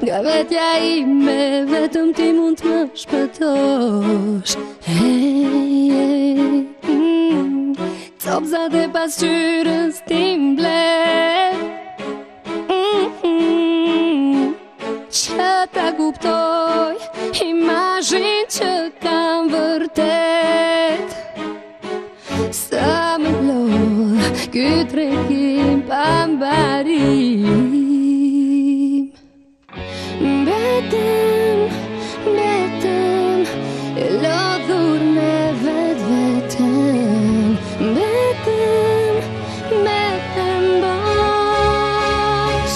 Nga vetja ime, vetëm ti mund të më shpëtosh. Copëzat e pasqyrës ti mbledh, që ta kuptoj imazhin që kam vërtet. Sa më lodh ky tregim pa mbarim. Mbetem e lodhur me vetveten. Mbetem bash.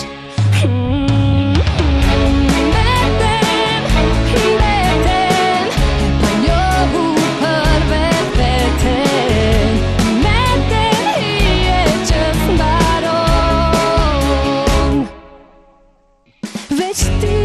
Mbetem e pa njohur për vetveten. Mbetem hije që s'mbaron. Veç ti